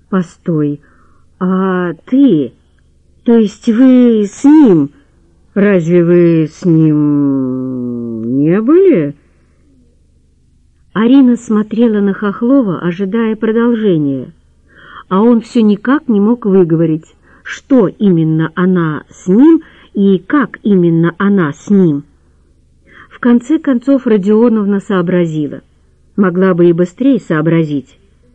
Постой, а ты, то есть вы с ним, разве вы с ним не были? Арина смотрела на Хохлова, ожидая продолжения, а он все никак не мог выговорить, что именно она с ним и как именно она с ним. В конце концов Родионовна сообразила, могла бы и быстрее сообразить.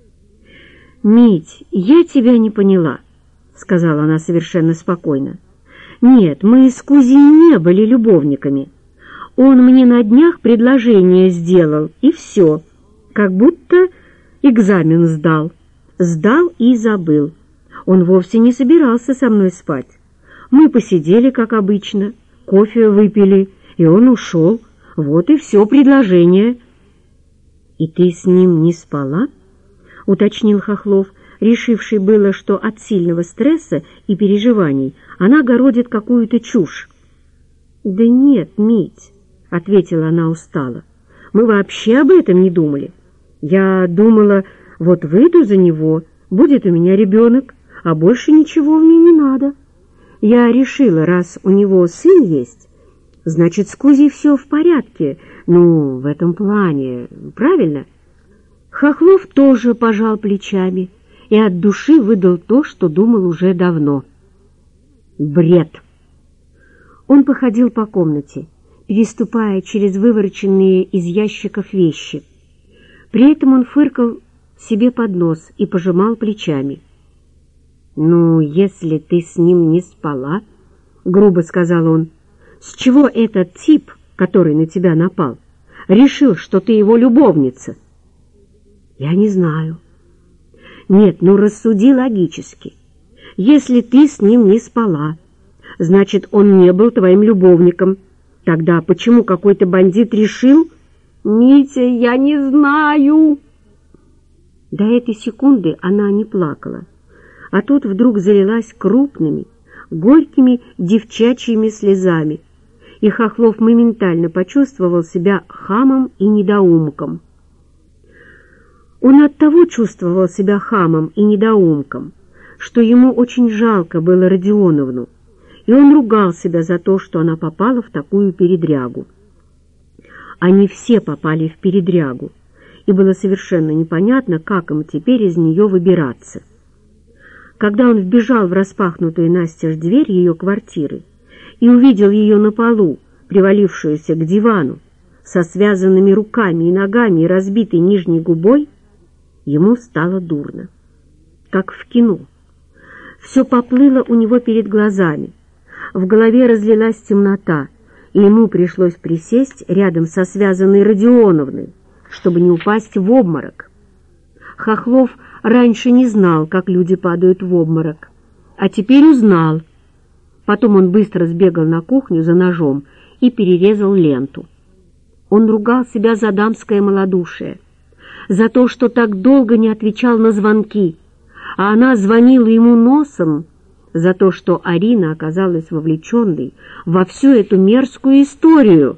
«Мить, я тебя не поняла», — сказала она совершенно спокойно. «Нет, мы с Кузей не были любовниками. Он мне на днях предложение сделал, и все, как будто экзамен сдал. Сдал и забыл. Он вовсе не собирался со мной спать. Мы посидели, как обычно, кофе выпили, и он ушел. Вот и все предложение». «И ты с ним не спала?» — уточнил Хохлов, решивший было, что от сильного стресса и переживаний она городит какую-то чушь. «Да нет, Мить», — ответила она устало, — «мы вообще об этом не думали. Я думала, вот выйду за него, будет у меня ребенок, а больше ничего мне не надо. Я решила, раз у него сын есть, значит, с Кузей все в порядке, ну, в этом плане, правильно?» Хохлов тоже пожал плечами и от души выдал то, что думал уже давно. Бред! Он походил по комнате, переступая через вывороченные из ящиков вещи. При этом он фыркал себе под нос и пожимал плечами. «Ну, если ты с ним не спала, — грубо сказал он, — с чего этот тип, который на тебя напал, решил, что ты его любовница?» «Я не знаю». «Нет, ну рассуди логически. Если ты с ним не спала, значит, он не был твоим любовником. Тогда почему какой-то бандит решил...» «Митя, я не знаю!» До этой секунды она не плакала, а тут вдруг залилась крупными, горькими девчачьими слезами, и Хохлов моментально почувствовал себя хамом и недоумком. Он оттого чувствовал себя хамом и недоумком, что ему очень жалко было Родионовну, и он ругал себя за то, что она попала в такую передрягу. Они все попали в передрягу, и было совершенно непонятно, как им теперь из нее выбираться. Когда он вбежал в распахнутую настежь дверь ее квартиры и увидел ее на полу, привалившуюся к дивану, со связанными руками и ногами и разбитой нижней губой, ему стало дурно, как в кино. Все поплыло у него перед глазами, в голове разлилась темнота, и ему пришлось присесть рядом со связанной Родионовной, чтобы не упасть в обморок. Хохлов раньше не знал, как люди падают в обморок, а теперь узнал. Потом он быстро сбегал на кухню за ножом и перерезал ленту. Он ругал себя за дамское малодушие, за то, что так долго не отвечал на звонки, а она звонила ему носом, за то, что Арина оказалась вовлеченной во всю эту мерзкую историю.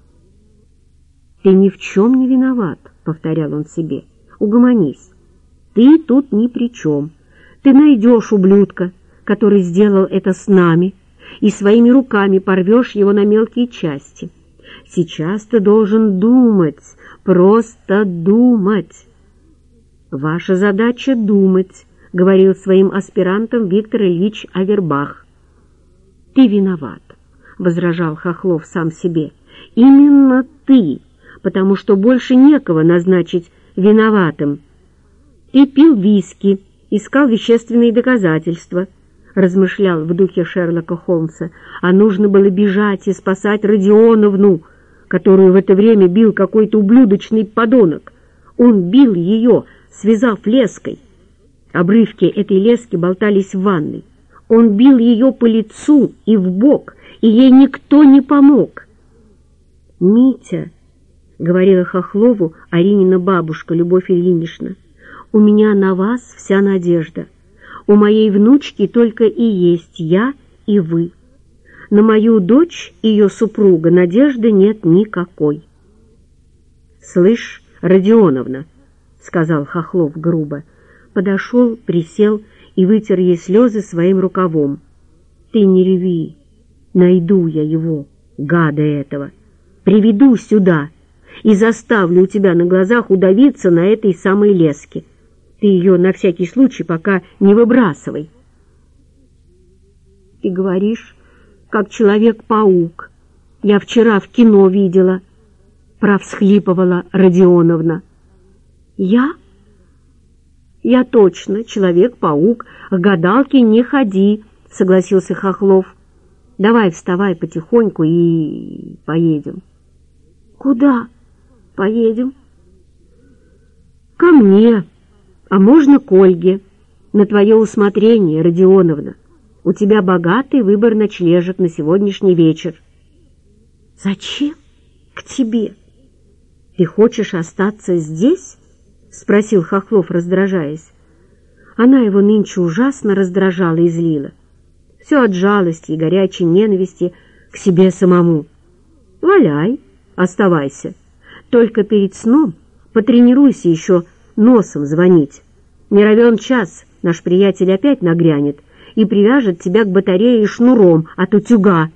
«Ты ни в чем не виноват», — повторял он себе, — «угомонись. Ты тут ни при чем. Ты найдешь ублюдка, который сделал это с нами, и своими руками порвешь его на мелкие части. Сейчас ты должен думать, просто думать». «Ваша задача — думать», — говорил своим аспирантам Виктор Ильич Авербах. «Ты виноват», — возражал Хохлов сам себе. «Именно ты, потому что больше некого назначить виноватым. Ты пил виски, искал вещественные доказательства», — размышлял в духе Шерлока Холмса, «а нужно было бежать и спасать Родионовну, которую в это время бил какой-то ублюдочный подонок. Он бил ее, связав леской. Обрывки этой лески болтались в ванной. Он бил ее по лицу и в бок, и ей никто не помог». «Митя», — говорила Хохлову Аринина бабушка Любовь Ильинична, — «у меня на вас вся надежда. У моей внучки только и есть я и вы. На мою дочь и ее супруга надежды нет никакой». «Слышь, Родионовна», — сказал Хохлов грубо, — подошел, присел и вытер ей слезы своим рукавом. «Ты не реви, найду я его, гада этого, приведу сюда и заставлю у тебя на глазах удавиться на этой самой леске. Ты ее на всякий случай пока не выбрасывай». «Ты говоришь, как Человек-паук. Я вчера в кино видела», — провсхлипывала Родионовна. «Я? Я точно Человек-паук, к гадалке не ходи», — согласился Хохлов. «Давай вставай потихоньку и поедем». «Куда поедем?» «Ко мне, а можно к Ольге. На твое усмотрение, Родионовна. У тебя богатый выбор ночлежек на сегодняшний вечер». «Зачем к тебе? Ты хочешь остаться здесь?» — спросил Хохлов, раздражаясь. Она его нынче ужасно раздражала и злила. Все от жалости и горячей ненависти к себе самому. «Валяй, оставайся. Только перед сном потренируйся еще носом звонить. Не равен час наш приятель опять нагрянет и привяжет тебя к батарее шнуром от утюга».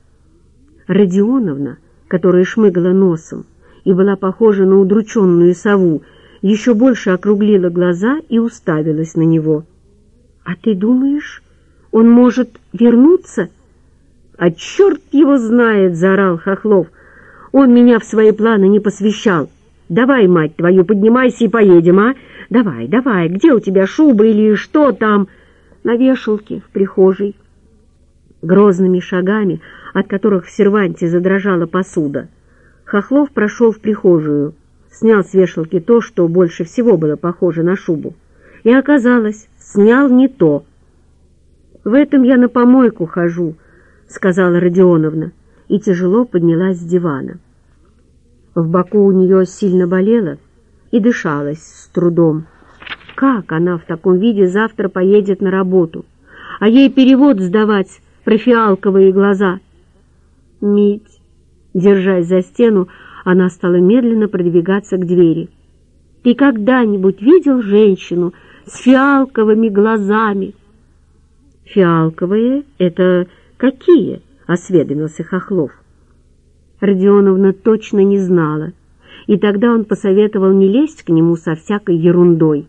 Родионовна, которая шмыгала носом и была похожа на удрученную сову, еще больше округлила глаза и уставилась на него. «А ты думаешь, он может вернуться?» «А черт его знает!» — заорал Хохлов. «Он меня в свои планы не посвящал. Давай, мать твою, поднимайся и поедем, а? Давай, давай, где у тебя шуба или что там?» «На вешалке в прихожей». Грозными шагами, от которых в серванте задрожала посуда, Хохлов прошел в прихожую, снял с вешалки то, что больше всего было похоже на шубу, и оказалось, снял не то. «В этом я на помойку хожу», — сказала Родионовна, и тяжело поднялась с дивана. В боку у нее сильно болело и дышалось с трудом. Как она в таком виде завтра поедет на работу, а ей перевод сдавать про фиалковые глаза? «Мить», держась за стену, она стала медленно продвигаться к двери. «Ты когда-нибудь видел женщину с фиалковыми глазами?» «Фиалковые — это какие?» — осведомился Хохлов. Родионовна точно не знала, и тогда он посоветовал не лезть к нему со всякой ерундой.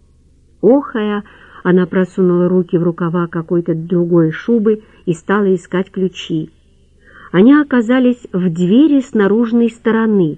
Охая, она просунула руки в рукава какой-то другой шубы и стала искать ключи. Они оказались в двери с наружной стороны.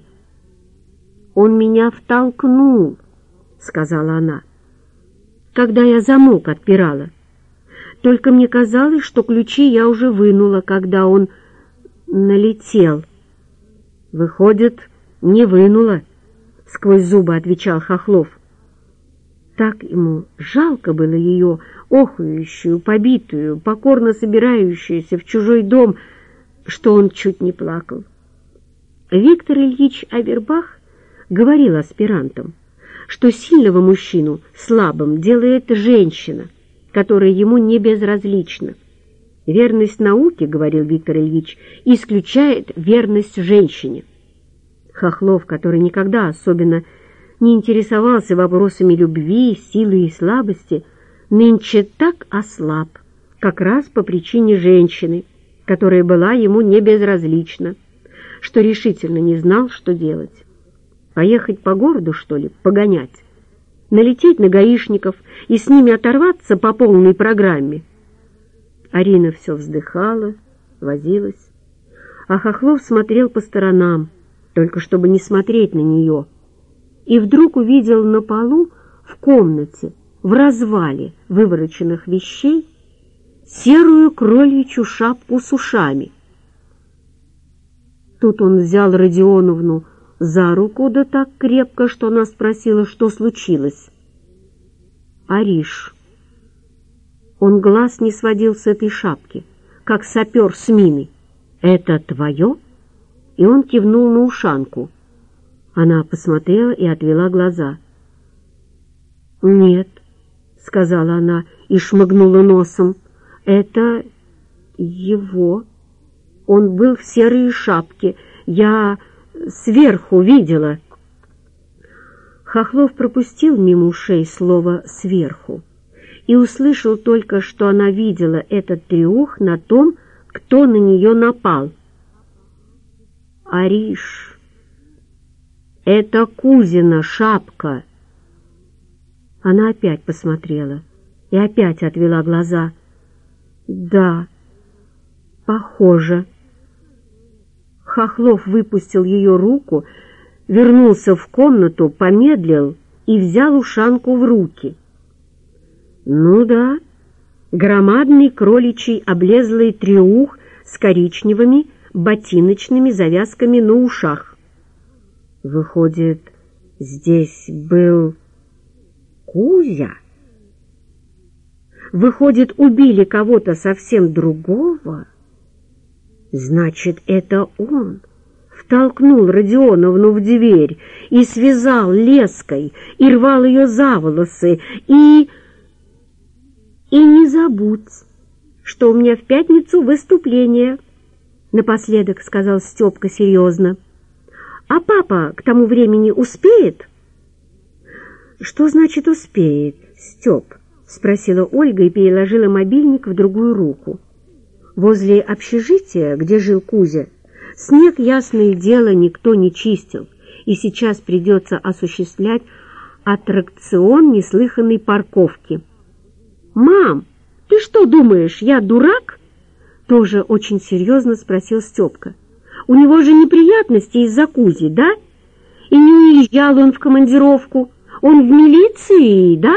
«Он меня втолкнул», — сказала она, — «когда я замок отпирала. Только мне казалось, что ключи я уже вынула, когда он налетел». «Выходит, не вынула», — сквозь зубы отвечал Хохлов. Так ему жалко было ее, охающую, побитую, покорно собирающуюся в чужой дом, что он чуть не плакал. Виктор Ильич Авербах говорил аспирантам, что сильного мужчину слабым делает женщина, которая ему не безразлична. «Верность науке, — говорил Виктор Ильич, — исключает верность женщине». Хохлов, который никогда особенно не интересовался вопросами любви, силы и слабости, нынче так ослаб, как раз по причине женщины, которая была ему не безразлична, что решительно не знал, что делать. Поехать по городу, что ли, погонять? Налететь на гаишников и с ними оторваться по полной программе? Арина все вздыхала, возилась, а Хохлов смотрел по сторонам, только чтобы не смотреть на нее, и вдруг увидел на полу в комнате, в развале вывороченных вещей, серую кроличью шапку с ушами. Тут он взял Родионовну за руку, да так крепко, что она спросила, что случилось. «Ариш». Он глаз не сводил с этой шапки, как сапер с мины. «Это твое?» И он кивнул на ушанку. Она посмотрела и отвела глаза. «Нет», — сказала она и шмыгнула носом, — «это его. Он был в серой шапке. Я сверху видела». Хохлов пропустил мимо ушей слово «сверху» и услышал только, что она видела этот треух на том, кто на нее напал. «Ариш, это Кузина шапка!» Она опять посмотрела и опять отвела глаза. «Да, похоже». Хохлов выпустил ее руку, вернулся в комнату, помедлил и взял ушанку в руки. Ну да, громадный кроличий облезлый треух с коричневыми ботиночными завязками на ушах. Выходит, здесь был Кузя? Выходит, убили кого-то совсем другого? Значит, это он втолкнул Родионовну в дверь и связал леской, и рвал ее за волосы, и не забудь, что у меня в пятницу выступление, напоследок сказал Степка серьезно. А папа к тому времени успеет? Что значит успеет, Степ? Спросила Ольга и переложила мобильник в другую руку. Возле общежития, где жил Кузя, снег, ясное дело, никто не чистил, и сейчас придется осуществлять аттракцион неслыханной парковки. «Мам, ты что думаешь, я дурак?» Тоже очень серьезно спросил Степка. «У него же неприятности из-за Кузи, да? И не уезжал он в командировку, он в милиции, да?»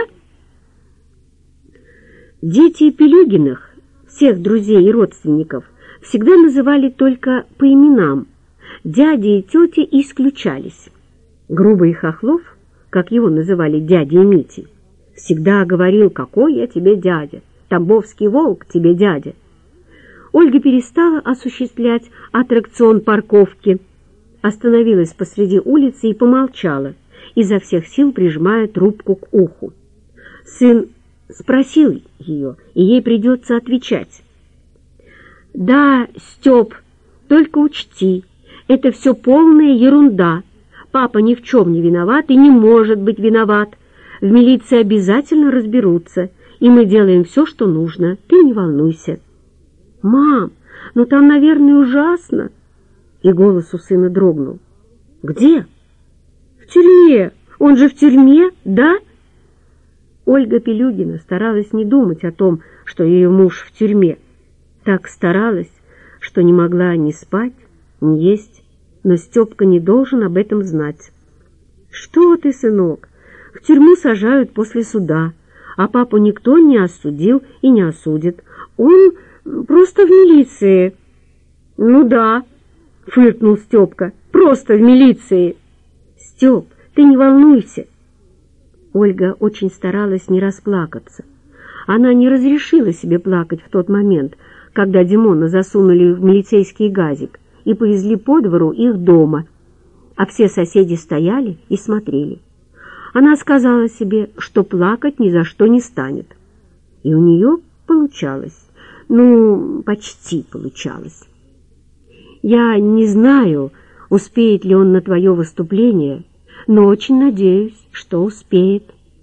Дети Пелюгиных, всех друзей и родственников, всегда называли только по именам. Дяди и тети исключались. Грубый Хохлов, как его называли дядей Митей, всегда говорил: «Какой я тебе дядя! Тамбовский волк тебе дядя!» Ольга перестала осуществлять аттракцион парковки, остановилась посреди улицы и помолчала, изо всех сил прижимая трубку к уху. Сын спросил ее, и ей придется отвечать. «Да, Степ, только учти, это все полная ерунда. Папа ни в чем не виноват и не может быть виноват. В милиции обязательно разберутся, и мы делаем все, что нужно. Ты не волнуйся». «Мам, ну там, наверное, ужасно!» И голос у сына дрогнул. «Где?» «В тюрьме. Он же в тюрьме, да?» Ольга Пелюгина старалась не думать о том, что ее муж в тюрьме. Так старалась, что не могла ни спать, ни есть, но Степка не должен об этом знать. «Что ты, сынок, в тюрьму сажают после суда, а папу никто не осудил и не осудит. Он просто в милиции». «Ну да», — фыркнул Степка, — «просто в милиции». «Степ, ты не волнуйся». Ольга очень старалась не расплакаться. Она не разрешила себе плакать в тот момент, когда Димона засунули в милицейский газик и повезли по двору их дома, а все соседи стояли и смотрели. Она сказала себе, что плакать ни за что не станет. И у нее получалось. Ну, почти получалось. «Я не знаю, успеет ли он на твое выступление, но очень надеюсь, что успеет».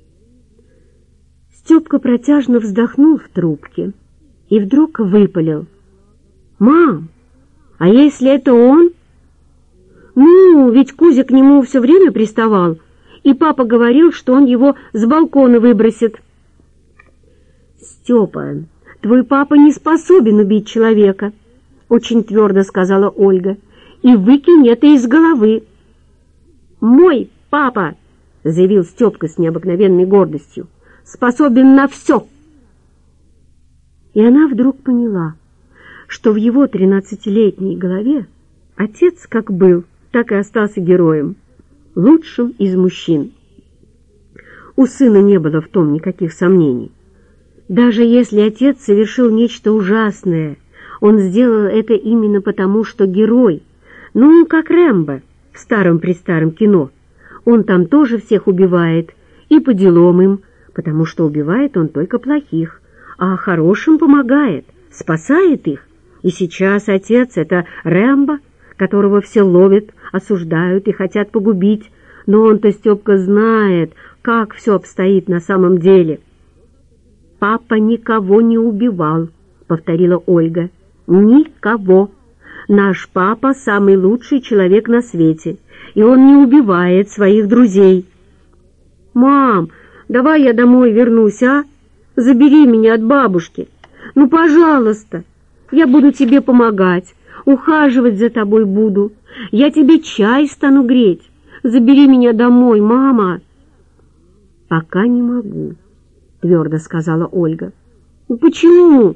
Степка протяжно вздохнул в трубке и вдруг выпалил: «Мам, а если это он?» «Ну, ведь Кузя к нему все время приставал, и папа говорил, что он его с балкона выбросит». «Степа, твой папа не способен убить человека», — очень твердо сказала Ольга, — «и выкинь это из головы». «Мой папа», — заявил Степка с необыкновенной гордостью, — «способен на все». И она вдруг поняла, что в его 13-летней голове отец как был, так и остался героем, лучшим из мужчин. У сына не было в том никаких сомнений. Даже если отец совершил нечто ужасное, он сделал это именно потому, что герой, ну, как Рэмбо в старом-престаром кино. Он там тоже всех убивает, и по делам им, потому что убивает он только плохих, а хорошим помогает, спасает их. И сейчас отец — это Рэмбо, которого все ловят, осуждают и хотят погубить, Но он-то, Степка, знает, как все обстоит на самом деле. «Папа никого не убивал», — повторила Ольга. «Никого. Наш папа самый лучший человек на свете, и он не убивает своих друзей». «Мам, давай я домой вернусь, а? Забери меня от бабушки. Ну, пожалуйста, я буду тебе помогать, ухаживать за тобой буду. Я тебе чай стану греть. Забери меня домой, мама». «Пока не могу», — твердо сказала Ольга. «Почему?»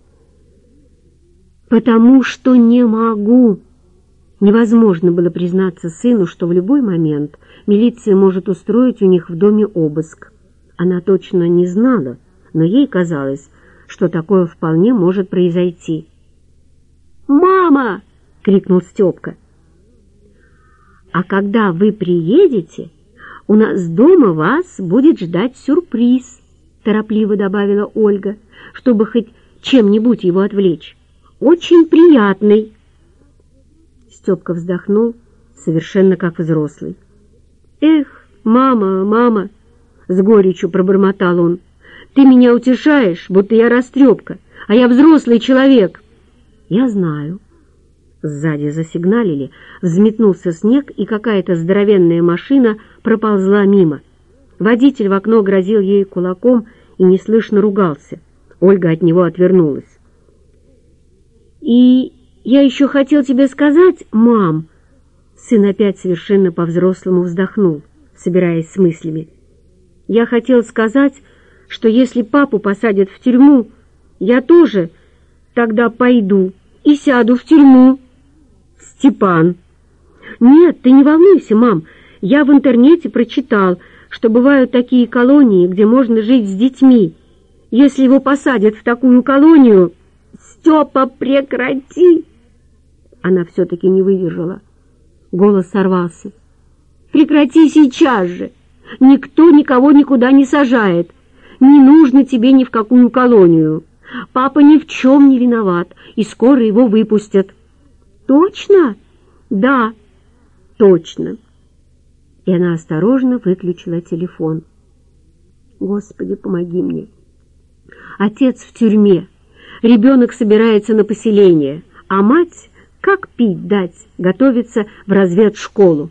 «Потому что не могу». Невозможно было признаться сыну, что в любой момент милиция может устроить у них в доме обыск. Она точно не знала, но ей казалось, что такое вполне может произойти. «Мама!» — крикнул Степка. «А когда вы приедете, у нас дома вас будет ждать сюрприз», — торопливо добавила Ольга, чтобы хоть чем-нибудь его отвлечь. «Очень приятный». Степка вздохнул, совершенно как взрослый. «Эх, мама, мама!» — с горечью пробормотал он. «Ты меня утешаешь, будто я растрепка, а я взрослый человек». «Я знаю». Сзади засигналили, взметнулся снег, и какая-то здоровенная машина проползла мимо. Водитель в окно грозил ей кулаком и неслышно ругался. Ольга от него отвернулась. «И я еще хотел тебе сказать, мам...» Сын опять совершенно по-взрослому вздохнул, собираясь с мыслями. «Я хотел сказать, что если папу посадят в тюрьму, я тоже тогда пойду и сяду в тюрьму». «Степан!» «Нет, ты не волнуйся, мам. Я в интернете прочитал, что бывают такие колонии, где можно жить с детьми. Если его посадят в такую колонию...» «Степа, прекрати!» Она все-таки не выдержала. Голос сорвался. «Прекрати сейчас же! Никто никого никуда не сажает. Не нужно тебе ни в какую колонию. Папа ни в чем не виноват, и скоро его выпустят». «Точно?» «Да, точно». И она осторожно выключила телефон. «Господи, помоги мне. Отец в тюрьме, ребенок собирается на поселение, а мать, как пить дать, готовится в разведшколу».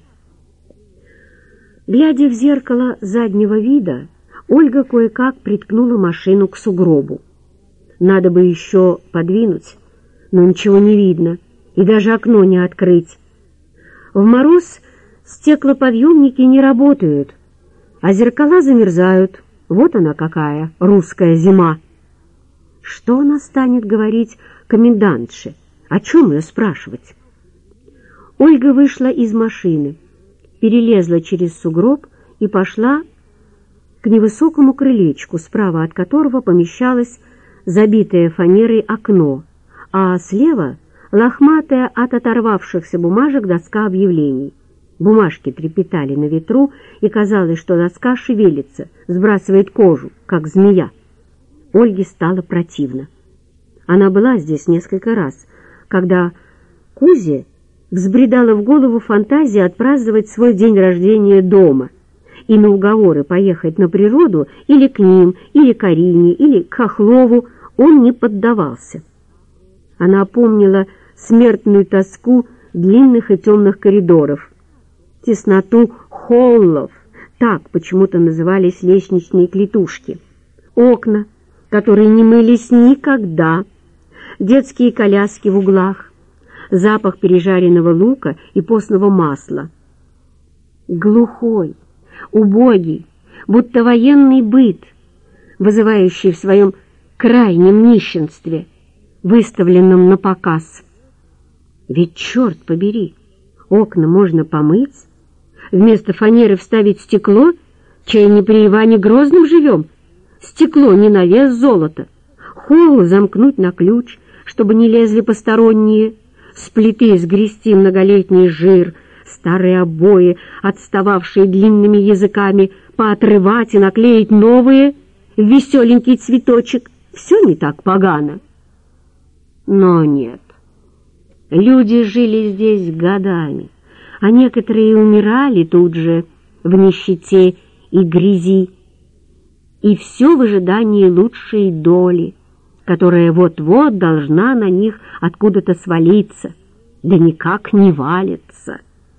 Глядя в зеркало заднего вида, Ольга кое-как приткнула машину к сугробу. Надо бы еще подвинуть, но ничего не видно, и даже окно не открыть. В мороз стеклоподъемники не работают, а зеркала замерзают. Вот она какая русская зима. Что она станет говорить комендантше? О чем ее спрашивать? Ольга вышла из машины, перелезла через сугроб и пошла к невысокому крылечку, справа от которого помещалось забитое фанерой окно, а слева лохматая от оторвавшихся бумажек доска объявлений. Бумажки трепетали на ветру, и казалось, что доска шевелится, сбрасывает кожу, как змея. Ольге стало противно. Она была здесь несколько раз, когда Кузе взбредала в голову фантазия отпраздновать свой день рождения дома, и на уговоры поехать на природу или к ним, или к Арине, или к Хохлову он не поддавался. Она помнила смертную тоску длинных и темных коридоров, тесноту холлов, так почему-то назывались лестничные клетушки, окна, которые не мылись никогда, детские коляски в углах, запах пережаренного лука и постного масла. Глухой, убогий, будто военный быт, вызывающий в своем крайнем нищенстве, выставленном на показ. Ведь, черт побери, окна можно помыть, вместо фанеры вставить стекло, чай не при Иване Грозном живем, стекло не на вес золота, холл замкнуть на ключ, чтобы не лезли посторонние, с плиты сгрести многолетний жир, старые обои, отстававшие длинными языками, поотрывать и наклеить новые в веселенький цветочек. Все не так погано. Но нет. Люди жили здесь годами, а некоторые умирали тут же, в нищете и грязи, и все в ожидании лучшей доли, которая вот-вот должна на них откуда-то свалиться, да никак не валится.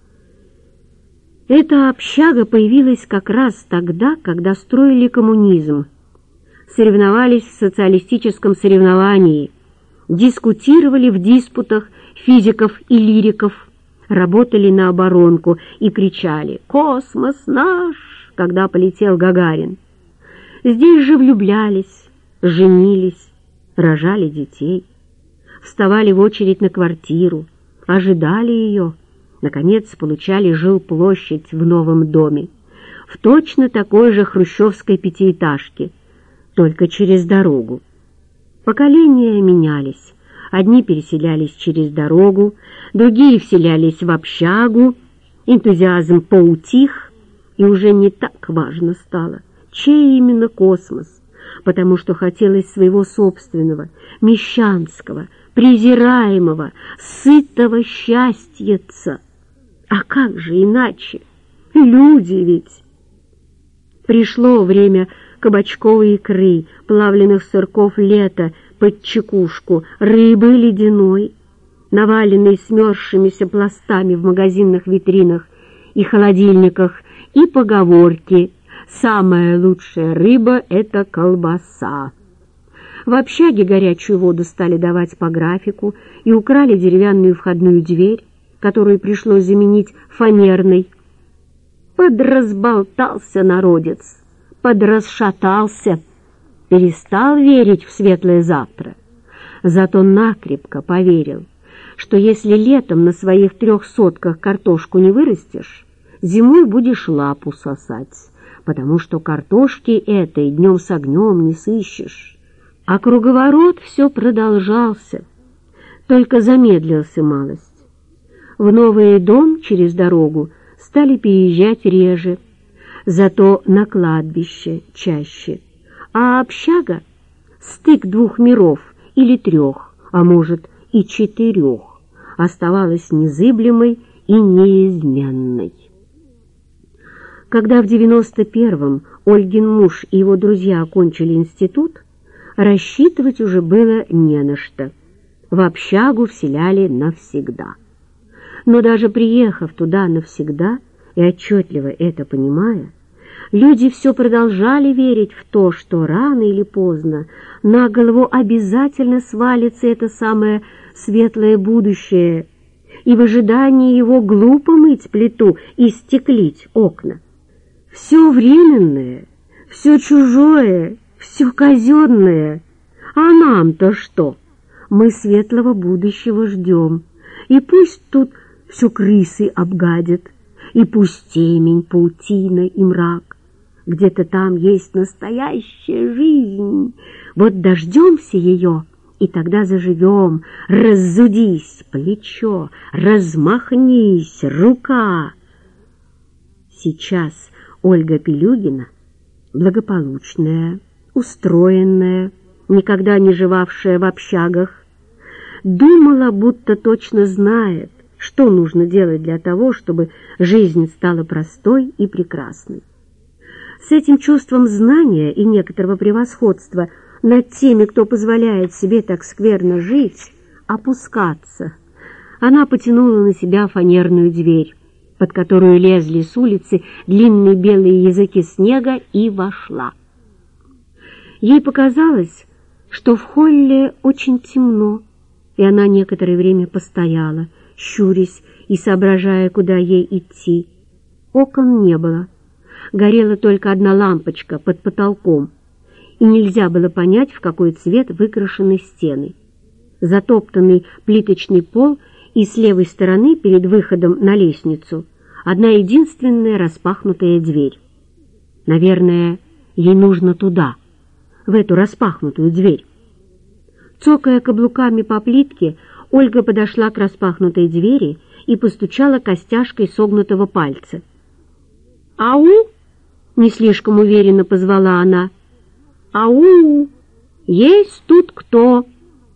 Эта общага появилась как раз тогда, когда строили коммунизм, соревновались в социалистическом соревновании, дискутировали в диспутах физиков и лириков, работали на оборонку и кричали «Космос наш!», когда полетел Гагарин. Здесь же влюблялись, женились, рожали детей, вставали в очередь на квартиру, ожидали ее, наконец получали жилплощадь в новом доме, в точно такой же хрущевской пятиэтажке, только через дорогу. Поколения менялись. Одни переселялись через дорогу, другие вселялись в общагу. Энтузиазм поутих, и уже не так важно стало, чей именно космос, потому что хотелось своего собственного, мещанского, презираемого, сытого счастьица. А как же иначе? Люди ведь! Пришло время кабачковой икры, плавленых сырков лета под чекушку, рыбы ледяной, наваленной смерзшимися пластами в магазинных витринах и холодильниках, и поговорки «самая лучшая рыба — это колбаса». В общаге горячую воду стали давать по графику и украли деревянную входную дверь, которую пришлось заменить фанерной. Подразболтался народец, подрасшатался, перестал верить в светлое завтра. Зато накрепко поверил, что если летом на своих 3 сотках картошку не вырастешь, зимой будешь лапу сосать, потому что картошки этой днем с огнем не сыщешь. А круговорот все продолжался, только замедлился малость. В новый дом через дорогу стали переезжать реже, зато на кладбище чаще, а общага — стык 2 миров или 3, а может и 4, оставалась незыблемой и неизменной. Когда в 91-м Ольгин муж и его друзья окончили институт, рассчитывать уже было не на что. В общагу вселяли навсегда. Но даже приехав туда навсегда и отчетливо это понимая, люди все продолжали верить в то, что рано или поздно на голову обязательно свалится это самое светлое будущее, и в ожидании его глупо мыть плиту и стеклить окна. Все временное, все чужое, все казенное. А нам-то что? Мы светлого будущего ждем, и пусть тут все крысы обгадят, и пусть темень, паутина и мрак. Где-то там есть настоящая жизнь. Вот дождемся ее, и тогда заживем. Раззудись плечо, размахнись рука. Сейчас Ольга Пилюгина, благополучная, устроенная, никогда не живавшая в общагах, думала, будто точно знает, что нужно делать для того, чтобы жизнь стала простой и прекрасной. С этим чувством знания и некоторого превосходства над теми, кто позволяет себе так скверно жить, опускаться, она потянула на себя фанерную дверь, под которую лезли с улицы длинные белые языки снега, и вошла. Ей показалось, что в холле очень темно, и она некоторое время постояла, щурясь и соображая, куда ей идти. Окон не было, горела только одна лампочка под потолком, и нельзя было понять, в какой цвет выкрашены стены. Затоптанный плиточный пол, и с левой стороны перед выходом на лестницу одна единственная распахнутая дверь. Наверное, ей нужно туда, в эту распахнутую дверь. Цокая каблуками по плитке, Ольга подошла к распахнутой двери и постучала костяшкой согнутого пальца. «Ау!» — не слишком уверенно позвала она. «Ау! Есть тут кто?»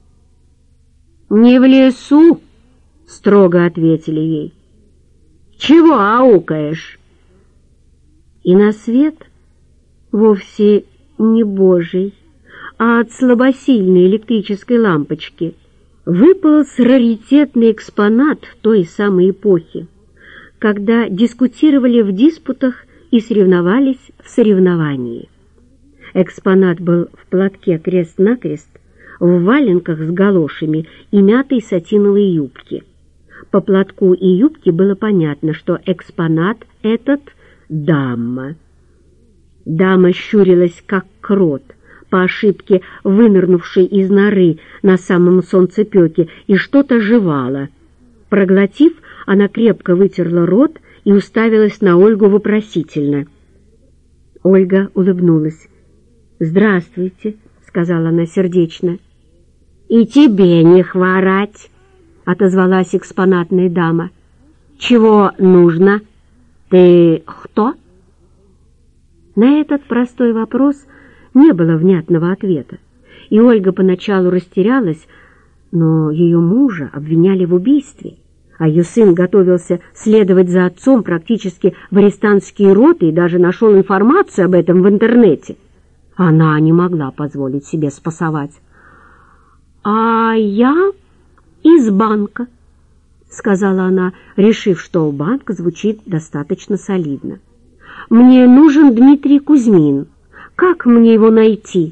«Не в лесу!» — строго ответили ей. «Чего аукаешь?» И на свет вовсе не Божий, а от слабосильной электрической лампочки выполз раритетный экспонат той самой эпохи, когда дискутировали в диспутах и соревновались в соревновании. Экспонат был в платке крест-накрест, в валенках с галошами и мятой сатиновой юбке. По платку и юбке было понятно, что экспонат этот — дама. Дама щурилась, как крот, по ошибке вынырнувшей из норы на самом солнцепёке, и что-то жевала. Проглотив, она крепко вытерла рот и уставилась на Ольгу вопросительно. Ольга улыбнулась. «Здравствуйте», — сказала она сердечно. «И тебе не хворать», — отозвалась экспонатная дама. «Чего нужно? Ты кто?» На этот простой вопрос не было внятного ответа, и Ольга поначалу растерялась, но ее мужа обвиняли в убийстве, а ее сын готовился следовать за отцом практически в арестантские роты и даже нашел информацию об этом в интернете. Она не могла позволить себе спасовать. «А я из банка», — сказала она, решив, что банк звучит достаточно солидно. «Мне нужен Дмитрий Кузьмин. Как мне его найти?»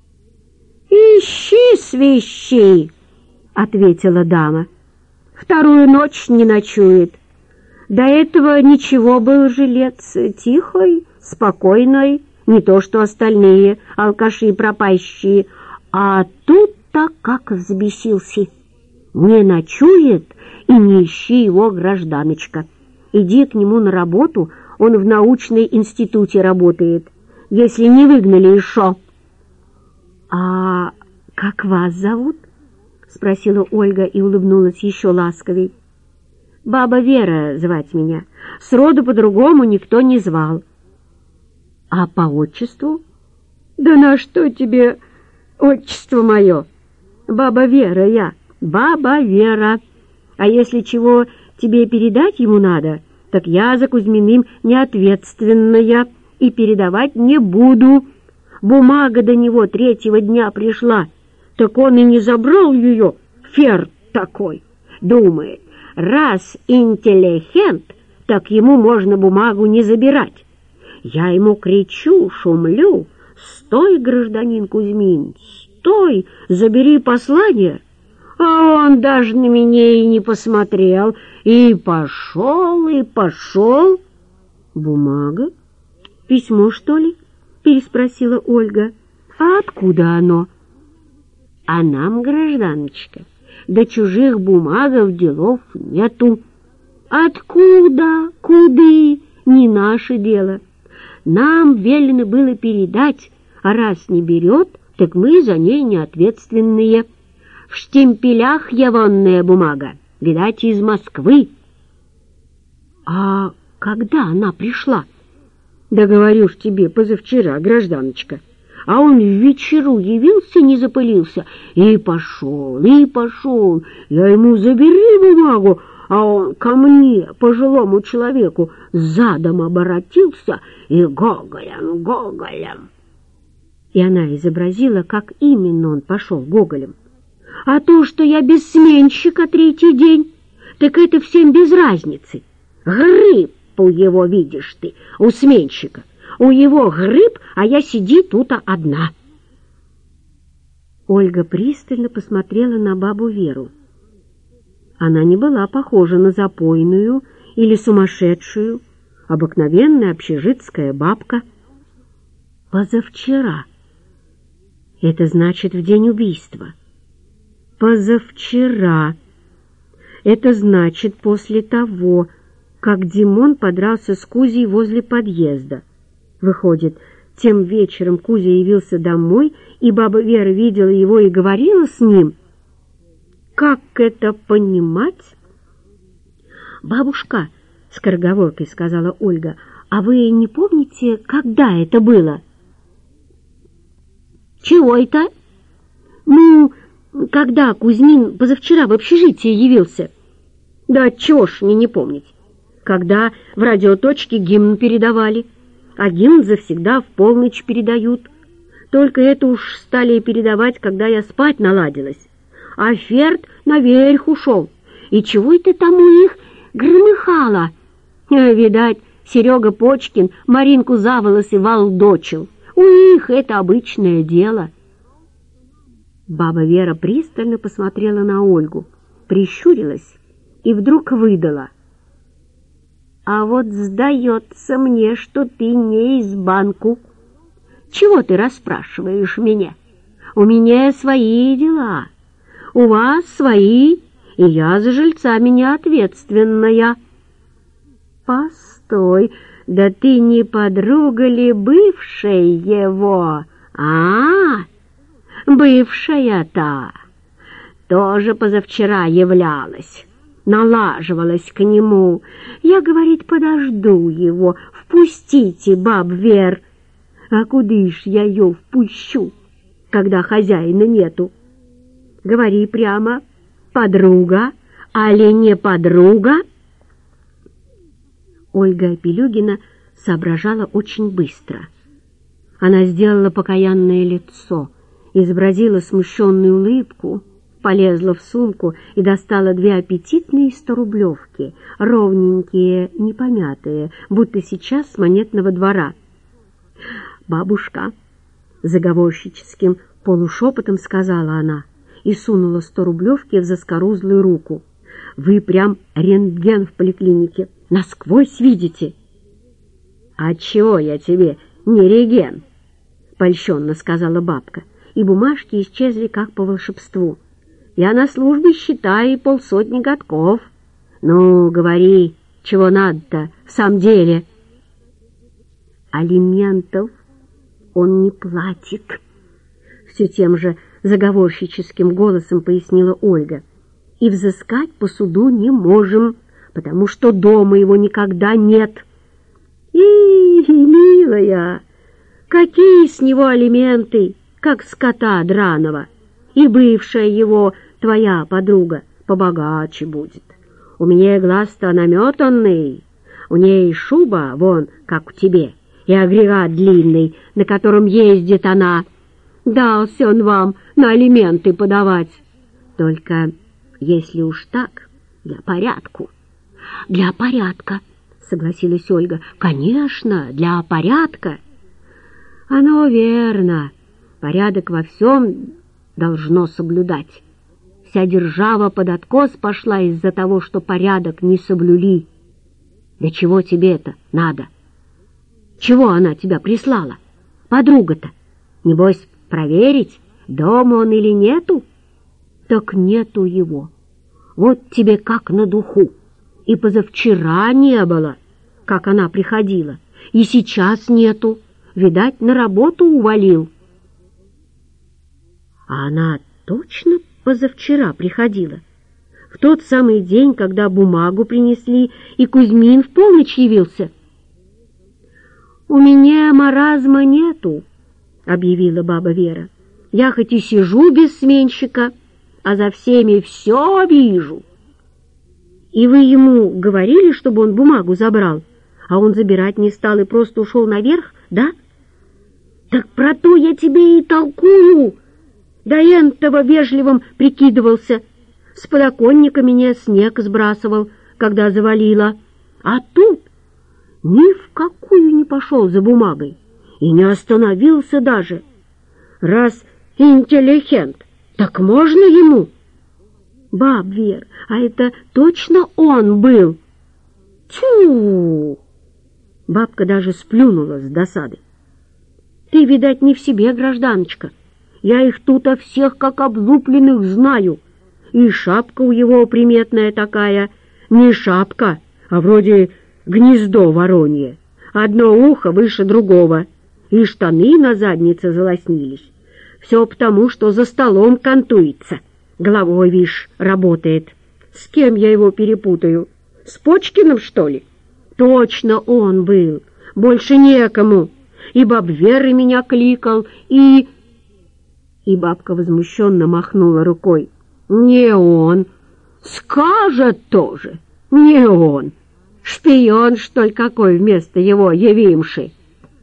«Ищи свищи», — ответила дама. «Вторую ночь не ночует. До этого ничего был жилец, тихой, спокойной, не то что остальные алкаши пропащие, а тут-то как взбесился. Не ночует, и не ищи его, гражданочка. Иди к нему на работу, он в научном институте работает, если не выгнали еще». «А как вас зовут?» — спросила Ольга и улыбнулась еще ласковей. «Баба Вера звать меня. Сроду по-другому никто не звал». «А по отчеству?» «Да на что тебе отчество мое? Баба Вера я, баба Вера. А если чего тебе передать ему надо, так я за Кузьминым неответственная и передавать не буду. Бумага до него 3-го дня пришла, так он и не забрал ее, ферт такой. Думает, раз интеллигент, так ему можно бумагу не забирать. Я ему кричу, шумлю: «Стой, гражданин Кузьмин, стой, забери послание!» А он даже на меня и не посмотрел, и пошел, и пошел. «Бумага? Письмо, что ли?» — переспросила Ольга. «А откуда оно?» «А нам, гражданочка, до чужих бумагов делов нету. Откуда, куды, не наше дело. Нам велено было передать, а раз не берет, так мы за ней неответственные. В штемпелях явонная бумага, видать, из Москвы». «А когда она пришла?» «Да говорю ж тебе, позавчера, гражданочка. А он в вечеру явился, не запылился, и пошел, и пошел. Я ему: забери бумагу, а он ко мне, пожилому человеку, задом оборотился и гоголем, гоголем». И она изобразила, как именно он пошел гоголем. «А то, что я без сменщика 3-й день, так это всем без разницы. Грипп у его, видишь ты, у сменщика. У его грипп, а я сиди тут одна». Ольга пристально посмотрела на бабу Веру. Она не была похожа на запойную или сумасшедшую, обыкновенная общежитская бабка. «Позавчера. Это значит, в день убийства. Позавчера. Это значит, после того, как Димон подрался с Кузей возле подъезда. Выходит, тем вечером Кузя явился домой, и баба Вера видела его и говорила с ним. Как это понимать?» «Бабушка», — скороговоркой сказала Ольга, — «а вы не помните, когда это было?» «Чего это?» «Ну, когда Кузьмин позавчера в общежитие явился». «Да отчего ж мне не помнить? Когда в радиоточке гимн передавали. а гимн завсегда в полночь передают. Только это уж стали передавать, когда я спать наладилась. А Ферд наверх ушел. И чего это там у них громыхало? Видать, Серега Почкин Маринку за волосы волдочил. У них это обычное дело. Баба Вера пристально посмотрела на Ольгу, прищурилась и вдруг выдала: «А вот сдается мне, что ты не из банку. Чего ты расспрашиваешь меня? У меня свои дела, у вас свои, и я за жильцами не ответственная». «Постой, да ты не подруга ли бывшей его? Бывшая-то тоже позавчера являлась, налаживалась к нему. Я, говорит, подожду его, впустите, баб Вер. А куды ж я ее впущу, когда хозяина нету? Говори прямо, подруга, али не подруга?» Ольга Пелюгина соображала очень быстро. Она сделала покаянное лицо, изобразила смущенную улыбку, полезла в сумку и достала 2 аппетитные 100-рублевки, ровненькие, непомятые, будто сейчас с монетного двора. «Бабушка», — заговорщическим полушепотом сказала она и сунула 100-рублевки в заскорузлую руку, «вы прям рентген в поликлинике, насквозь видите». «А чего я тебе не реген?» — польщенно сказала бабка, и бумажки исчезли как по волшебству. «Я на службе, считай, 50 годков. Ну, говори, чего надо-то в самом деле?» «Алиментов он не платит», — все тем же заговорщическим голосом пояснила Ольга. «И взыскать по суду не можем, потому что дома его никогда нет». «Милая, какие с него алименты, как скота драного, и бывшая его, твоя подруга, побогаче будет. У меня глаз-то наметанный, у ней шуба, вон, как у тебе, и агрегат длинный, на котором ездит она. Дался он вам на алименты подавать. Только если уж так, для порядку». «Для порядка», — согласилась Ольга. «Конечно, для порядка». «Оно верно. Порядок во всем должно соблюдать. Вся держава под откос пошла из-за того, что порядок не соблюли. Да чего тебе это надо? Чего она тебя прислала? Подруга-то? Небось, проверить, дома он или нету?» «Так нету его. Вот тебе как на духу. И позавчера не было, как она приходила, и сейчас нету. Видать, на работу увалил». «А она точно позавчера приходила? В тот самый день, когда бумагу принесли, и Кузьмин в полночь явился?» «У меня маразма нету», — объявила баба Вера. «Я хоть и сижу без сменщика, а за всеми все вижу». «И вы ему говорили, чтобы он бумагу забрал, а он забирать не стал и просто ушел наверх, да?» «Так про то я тебе и толкую. До энтого вежливым прикидывался. С подоконника меня снег сбрасывал, когда завалило. А тут ни в какую не пошел за бумагой и не остановился даже. Раз интеллигент, так можно ему?» «Баб Вер, а это точно он был?» «Тю!» Бабка даже сплюнула с досады. «Ты, видать, не в себе, гражданочка. Я их тут всех как облупленных знаю. И шапка у его приметная такая. Не шапка, а вроде гнездо воронье. Одно ухо выше другого. И штаны на заднице залоснились. Все потому, что за столом кантуется. Головой, вишь, работает. С кем я его перепутаю? С Почкиным, что ли?» «Точно он был. Больше некому. И баб Веры меня кликал, и...» И бабка возмущенно махнула рукой. «Не он. Скажет тоже. Не он. Шпион, что ли, какой вместо его явимши?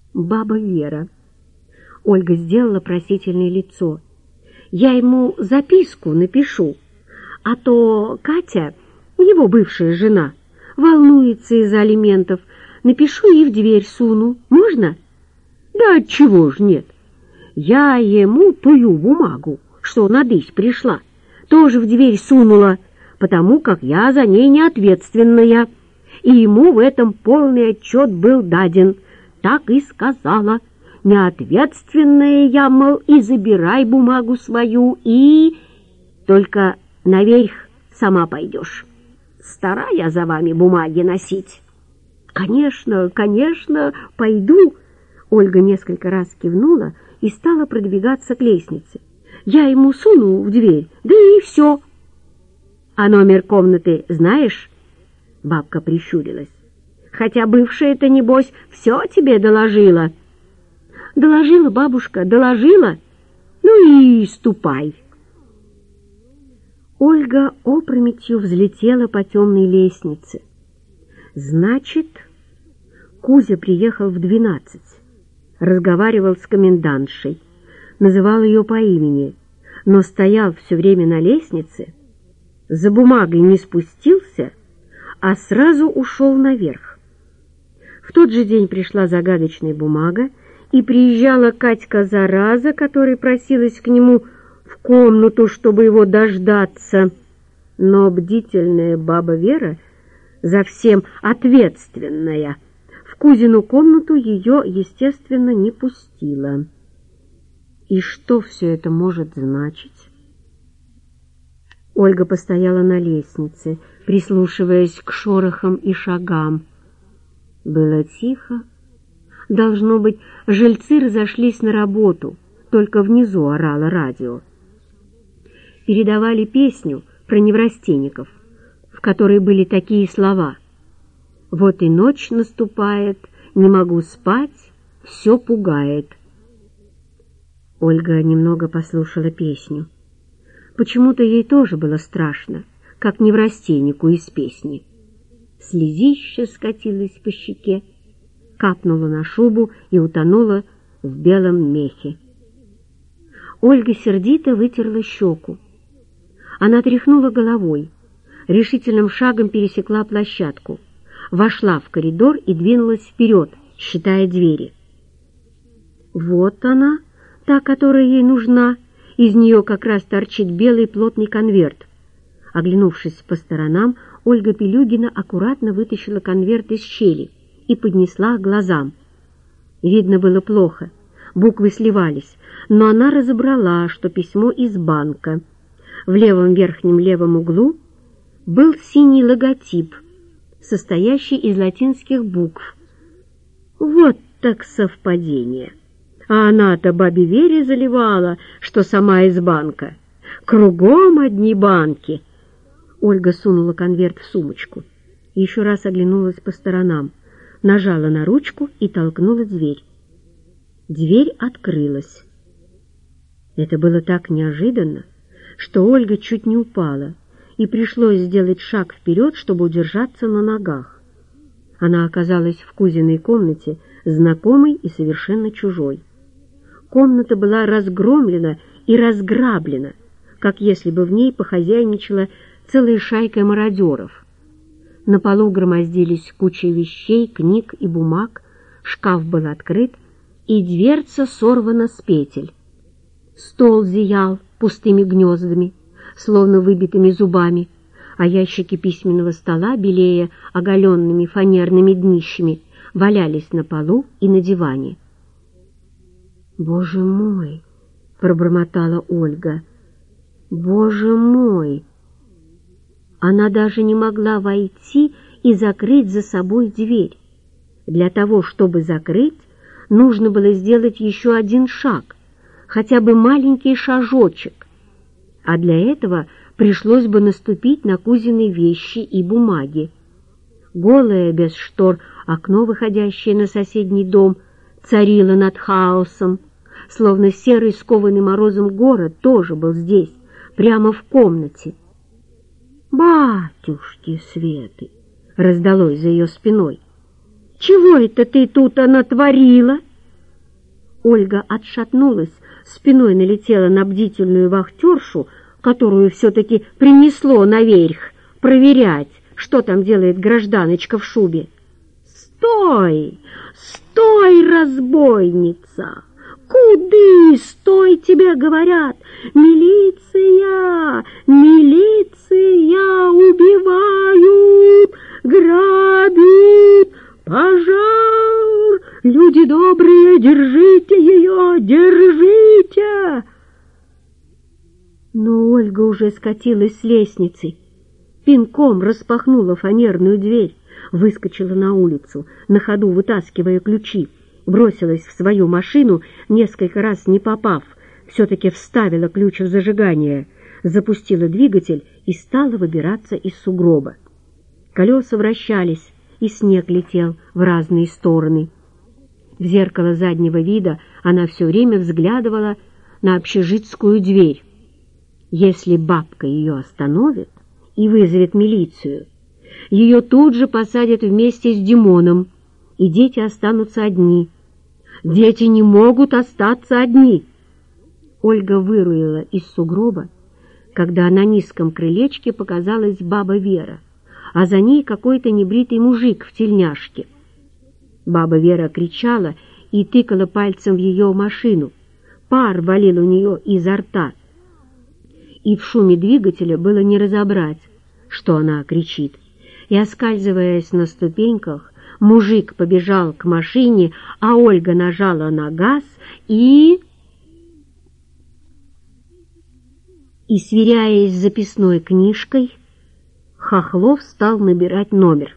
Баба Вера. Ольга сделала просительное лицо. Я ему записку напишу, а то Катя, его бывшая жена, волнуется из-за алиментов. Напишу и в дверь суну. Можно? Да отчего ж нет. Я ему тую бумагу, что надысь пришла, тоже в дверь сунула, потому как я за ней не ответственная, и ему в этом полный отчет был даден. Так и сказала: неответственная я, мол, и забирай бумагу свою, и только наверх сама пойдешь. Стара я за вами бумаги носить. Конечно, конечно, пойду. Ольга несколько раз кивнула и стала продвигаться к лестнице. Я ему суну в дверь, да и все. А номер комнаты знаешь? Бабка прищурилась. Хотя бывшая-то, небось, все тебе доложила. Доложила, бабушка, доложила. Ну и ступай. Ольга опрометью взлетела по темной лестнице. Значит, Кузя приехал в 12, разговаривал с комендантшей, называл ее по имени, но стоял все время на лестнице, за бумагой не спустился, а сразу ушел наверх. В тот же день пришла загадочная бумага, и приезжала Катька-зараза, которая просилась к нему в комнату, чтобы его дождаться. Но бдительная баба Вера, за всем ответственная, в Кузину комнату ее, естественно, не пустила. И что все это может значить? Ольга постояла на лестнице, прислушиваясь к шорохам и шагам. Было тихо. Должно быть, жильцы разошлись на работу, только внизу орало радио. Передавали песню про неврастенников, в которой были такие слова: «Вот и ночь наступает, не могу спать, все пугает». Ольга немного послушала песню. Почему-то ей тоже было страшно, как неврастеннику из песни. Слезища скатилась по щеке, капнула на шубу и утонула в белом мехе. Ольга сердито вытерла щеку. Она тряхнула головой, решительным шагом пересекла площадку, вошла в коридор и двинулась вперед, считая двери. Вот она, та, которая ей нужна, из нее как раз торчит белый плотный конверт. Оглянувшись по сторонам, Ольга Пелюгина аккуратно вытащила конверт из щели и поднесла к глазам. Видно было плохо, буквы сливались, но она разобрала, что письмо из банка. В левом верхнем левом углу был синий логотип, состоящий из латинских букв. Вот так совпадение! А она-то бабе Вере заливала, что сама из банка. Кругом одни банки. Ольга сунула конверт в сумочку, еще раз оглянулась по сторонам, нажала на ручку и толкнула дверь. Дверь открылась. Это было так неожиданно, что Ольга чуть не упала, и пришлось сделать шаг вперед, чтобы удержаться на ногах. Она оказалась в Кузиной комнате, знакомой и совершенно чужой. Комната была разгромлена и разграблена, как если бы в ней похозяйничала целая шайка мародеров. На полу громоздились куча вещей, книг и бумаг, шкаф был открыт, и дверца сорвана с петель. Стол зиял пустыми гнездами, словно выбитыми зубами, а ящики письменного стола, белея оголенными фанерными днищами, валялись на полу и на диване. «Боже мой!» — пробормотала Ольга. «Боже мой!» Она даже не могла войти и закрыть за собой дверь. Для того, чтобы закрыть, нужно было сделать еще один шаг, хотя бы маленький шажочек, а для этого пришлось бы наступить на Кузины вещи и бумаги. Голое, без штор, окно, выходящее на соседний дом, царило над хаосом, словно серый, скованный морозом город тоже был здесь, прямо в комнате. «Батюшки Светы!» — раздалось за ее спиной. «Чего это ты тут натворила?» Ольга отшатнулась, спиной налетела на бдительную вахтершу, которую все-таки принесло наверх проверять, что там делает гражданочка в шубе. «Стой! Стой, разбойница! Куды? Стой, тебе говорят! Милиция! Милиция! Убивают! Грабят! Пожар! Люди добрые, держите ее! Держите!» Но Ольга уже скатилась с лестницы, пинком распахнула фанерную дверь, выскочила на улицу, на ходу вытаскивая ключи, бросилась в свою машину, несколько раз не попав, все-таки вставила ключ в зажигание, запустила двигатель и стала выбираться из сугроба. Колеса вращались, и снег летел в разные стороны. В зеркало заднего вида она все время взглядывала на общежитскую дверь. Если бабка ее остановит и вызовет милицию, ее тут же посадят вместе с Димоном, и дети останутся одни. Дети не могут остаться одни. Ольга вырулила из сугроба, когда на низком крылечке показалась баба Вера, а за ней какой-то небритый мужик в тельняшке. Баба Вера кричала и тыкала пальцем в ее машину. Пар валил у нее изо рта, и в шуме двигателя было не разобрать, что она кричит. И, оскальзываясь на ступеньках, мужик побежал к машине, а Ольга нажала на газ и, сверяясь с записной книжкой, Хохлов стал набирать номер.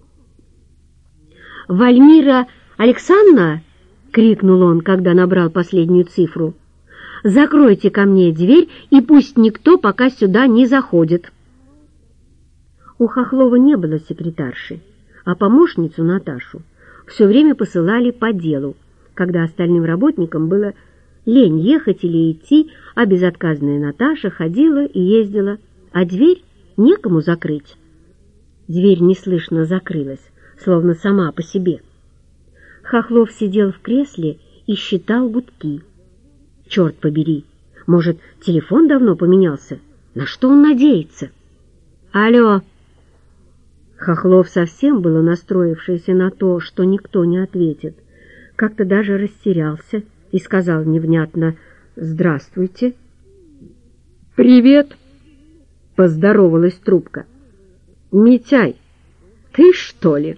«Вальмира Александровна!» — крикнул он, когда набрал последнюю цифру. «Закройте ко мне дверь, и пусть никто пока сюда не заходит». У Хохлова не было секретарши, а помощницу Наташу все время посылали по делу, когда остальным работникам было лень ехать или идти, а безотказная Наташа ходила и ездила, а дверь некому закрыть. Дверь неслышно закрылась, словно сама по себе. Хохлов сидел в кресле и считал гудки. Черт побери, может, телефон давно поменялся? На что он надеется? «Алло!» Хохлов совсем было настроившийся на то, что никто не ответит, как-то даже растерялся и сказал невнятно: «Здравствуйте». «Привет!» — поздоровалась трубка. «Митяй, ты что ли?»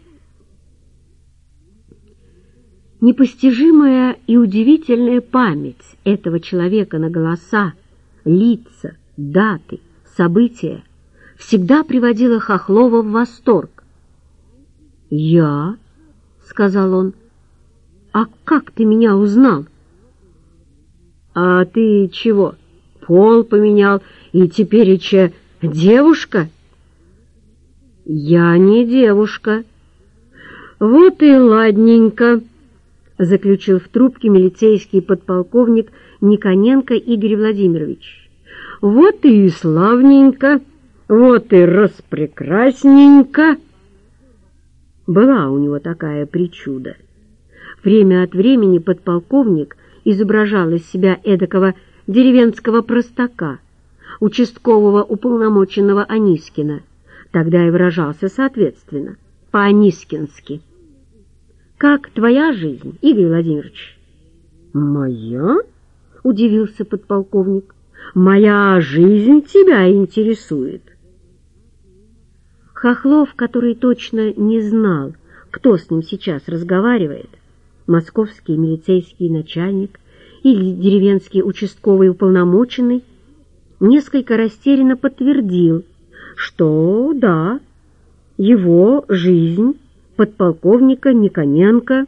Непостижимая и удивительная память этого человека на голоса, лица, даты, события всегда приводила Хохлова в восторг. «Я?» — сказал он. «А как ты меня узнал?» «А ты чего, пол поменял и тепереча девушка?» «Я не девушка». «Вот и ладненько», — заключил в трубке милицейский подполковник Никоненко Игорь Владимирович. «Вот и славненько, вот и распрекрасненько». Была у него такая причуда. Время от времени подполковник изображал из себя эдакого деревенского простака, участкового уполномоченного Анискина, тогда и выражался соответственно, по-анискински. «Как твоя жизнь, Игорь Владимирович?» «Моя?» — удивился подполковник. «Моя жизнь тебя интересует?» Хохлов, который точно не знал, кто с ним сейчас разговаривает, московский милицейский начальник или деревенский участковый уполномоченный, несколько растерянно подтвердил, что да, его жизнь подполковника Никоненко.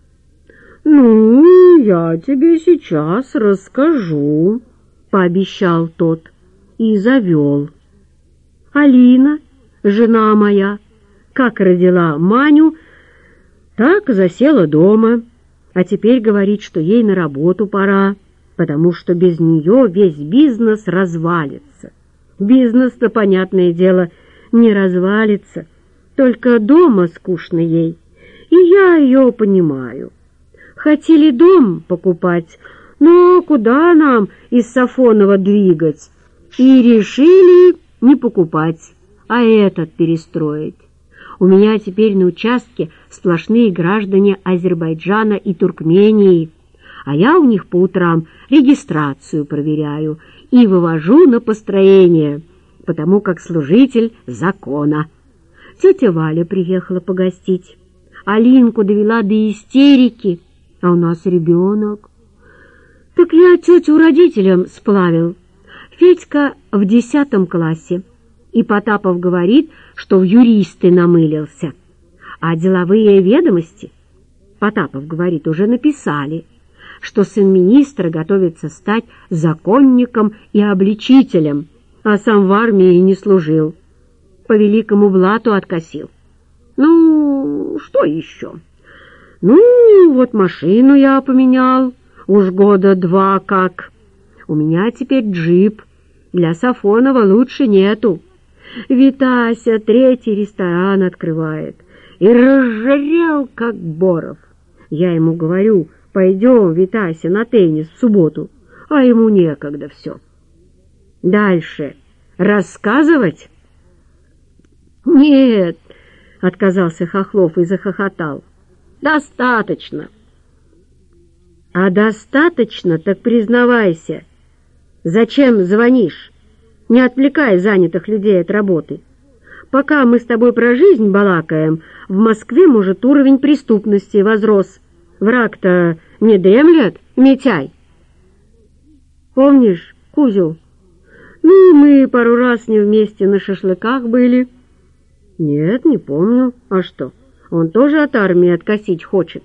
«Ну, я тебе сейчас расскажу», — пообещал тот и завел. «Алина, жена моя, как родила Маню, так засела дома, а теперь говорит, что ей на работу пора, потому что без нее весь бизнес развалится. Бизнес-то, понятное дело, не развалится, только дома скучно ей, и я ее понимаю. Хотели дом покупать, но куда нам из Сафонова двигать? И решили не покупать, а этот перестроить. У меня теперь на участке сплошные граждане Азербайджана и Туркмении, а я у них по утрам регистрацию проверяю и вывожу на построение, потому как служитель закона. Тетя Валя приехала погостить. Алинку довела до истерики, а у нас ребенок. Так я тетю родителям сплавил. Федька в 10 классе, и Потапов говорит, что в юристы намылился. А деловые ведомости, Потапов говорит, уже написали, что сын министра готовится стать законником и обличителем, а сам в армии не служил. По великому блату откосил. Ну, что еще? Ну, вот машину я поменял, уж года 2 как. У меня теперь джип, для Сафонова лучше нету. Витася 3-й ресторан открывает и разжирел, как Боров. Я ему говорю: пойдем, Витася, на теннис в субботу, а ему некогда все. Дальше рассказывать? Нет, отказался Хохлов и захохотал. Достаточно. А достаточно, так признавайся. Зачем звонишь? Не отвлекай занятых людей от работы. Пока мы с тобой про жизнь балакаем, в Москве, может, уровень преступности возрос. Враг-то не дремлет, Митяй. Помнишь Кузю? Ну, мы пару раз с ним вместе на шашлыках были. Нет, не помню. А что, он тоже от армии откосить хочет?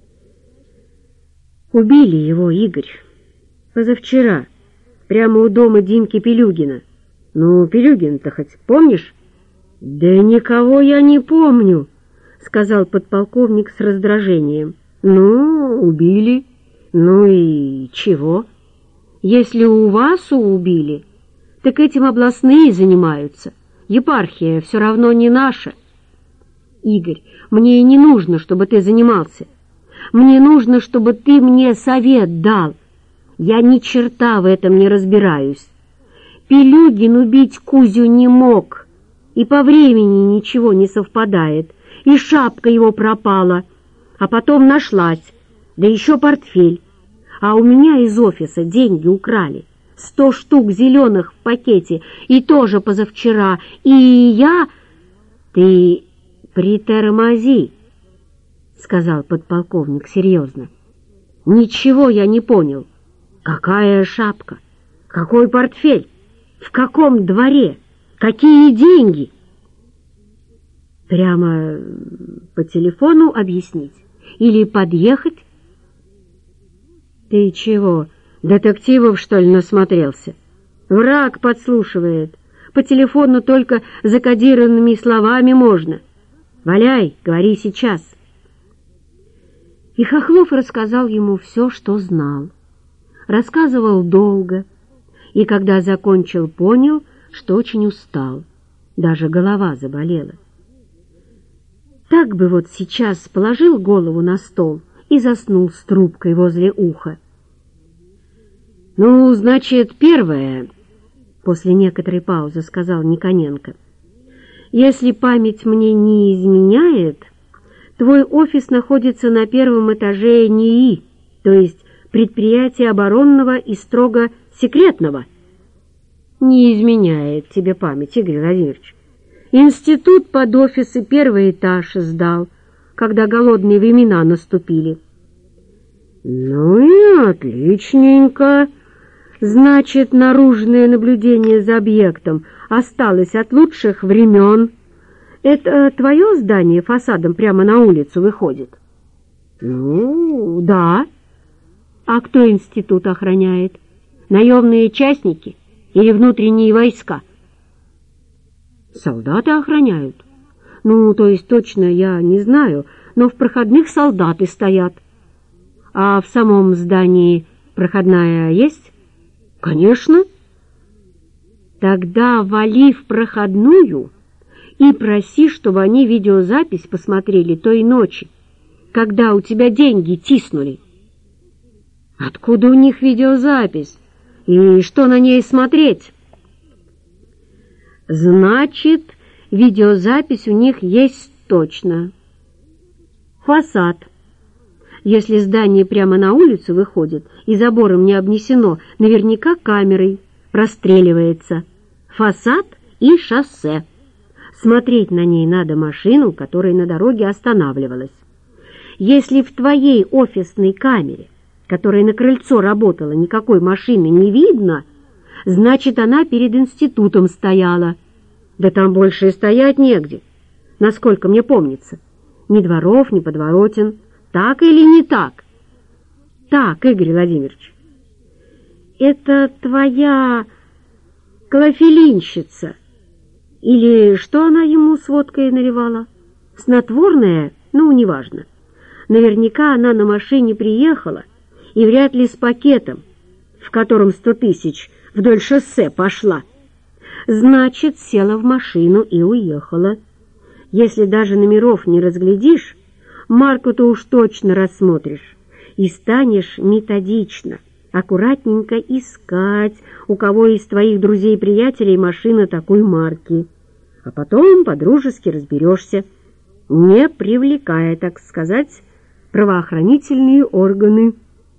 Убили его, Игорь, позавчера, прямо у дома Димки Пилюгина. Ну, Пилюгин-то хоть помнишь? Да никого я не помню, сказал подполковник с раздражением. Ну, убили. Ну и чего? Если у Васу убили, так этим областные занимаются. Епархия все равно не наша. Игорь, мне и не нужно, чтобы ты занимался. Мне нужно, чтобы ты мне совет дал. Я ни черта в этом не разбираюсь. Пилюгин убить Кузю не мог, и по времени ничего не совпадает, и шапка его пропала, а потом нашлась, да еще портфель. А у меня из офиса деньги украли, 100 штук зеленых в пакете, и тоже позавчера, и я... Ты притормози, сказал подполковник серьезно. Ничего я не понял. Какая шапка? Какой портфель? В каком дворе? Какие деньги? Прямо по телефону объяснить? Или подъехать? Ты чего, детективов, что ли, насмотрелся? Враг подслушивает. По телефону только закодированными словами можно. Валяй, говори сейчас. И Хохлов рассказал ему все, что знал. Рассказывал долго, и когда закончил, понял, что очень устал, даже голова заболела. Так бы вот сейчас положил голову на стол и заснул с трубкой возле уха. «Ну, значит, первое», — после некоторой паузы сказал Никоненко, «если память мне не изменяет, твой офис находится на 1-м этаже НИИ, то есть предприятия оборонного и строго секретного». «Не изменяет тебе память, Игорь Владимирович. Институт под офисы 1-й этаж сдал, когда голодные времена наступили». «Ну и отличненько. Значит, наружное наблюдение за объектом осталось от лучших времен. Это твое здание фасадом прямо на улицу выходит?» «Ну, да». «А кто институт охраняет? Наемные частники или внутренние войска?» «Солдаты охраняют. Ну, то есть точно я не знаю, но в проходных солдаты стоят». «А в самом здании проходная есть?» «Конечно». «Тогда вали в проходную и проси, чтобы они видеозапись посмотрели той ночи, когда у тебя деньги тиснули? Откуда у них видеозапись? И что на ней смотреть? Значит, видеозапись у них есть точно. Фасад. Если здание прямо на улицу выходит и забором не обнесено, наверняка камерой простреливается. Фасад и шоссе. Смотреть на ней надо машину, которая на дороге останавливалась. Если в твоей офисной камере, которая на крыльцо работала, никакой машины не видно, значит, она перед институтом стояла. Да там больше и стоять негде, насколько мне помнится. Ни дворов, ни подворотен. Так или не так? Так, Игорь Владимирович. Это твоя клофелинщица. Или что она ему с водкой наливала? Снотворное? Ну, неважно. Наверняка она на машине приехала, и вряд ли с пакетом, в котором 100 тысяч вдоль шоссе пошла. Значит, села в машину и уехала. Если даже номеров не разглядишь, марку-то уж точно рассмотришь и станешь методично, аккуратненько искать, у кого из твоих друзей-приятелей машина такой марки. А потом по-дружески разберешься, не привлекая, так сказать, правоохранительные органы.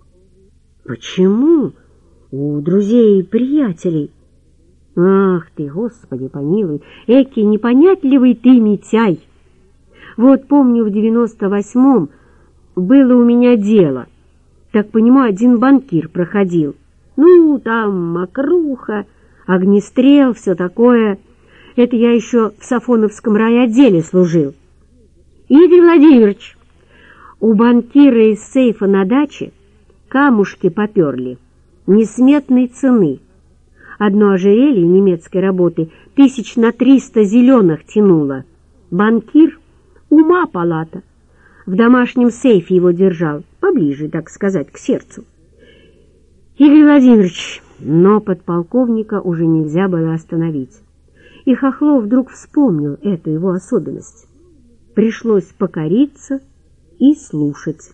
Почему у друзей и приятелей? Ах ты, Господи помилуй, эки непонятливый ты, Митяй! Вот помню, в 98-м было у меня дело. Так понимаю, один банкир проходил. Ну, там мокруха, огнестрел, все такое. Это я еще в Сафоновском райотделе служил. Игорь Владимирович, у банкира из сейфа на даче камушки поперли несметной цены. Одно ожерелье немецкой работы 300 зеленых тянуло. Банкир ума палата. В домашнем сейфе его держал, поближе, так сказать, к сердцу. Игорь Владимирович, но подполковника уже нельзя было остановить. И Хохлов вдруг вспомнил эту его особенность. Пришлось покориться и слушать.